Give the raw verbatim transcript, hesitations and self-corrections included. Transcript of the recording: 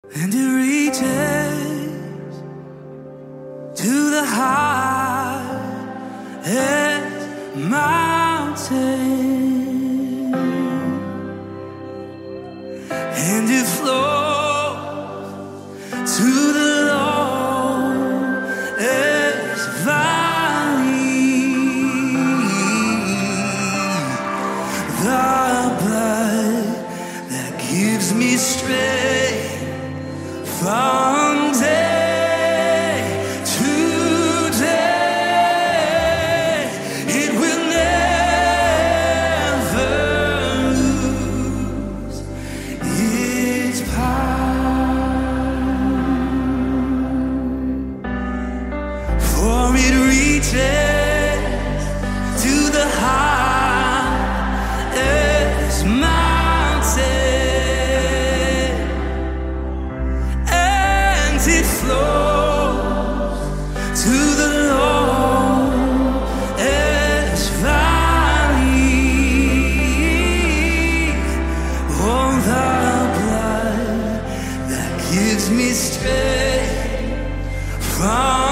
And it reaches to the highest mountain, and it flows to the lowest valley. The blood that gives me strength from day to day, it will never lose its power, for it reaches to the highest mountain. It flows to the lowest valley. Oh, the blood that gives me strength from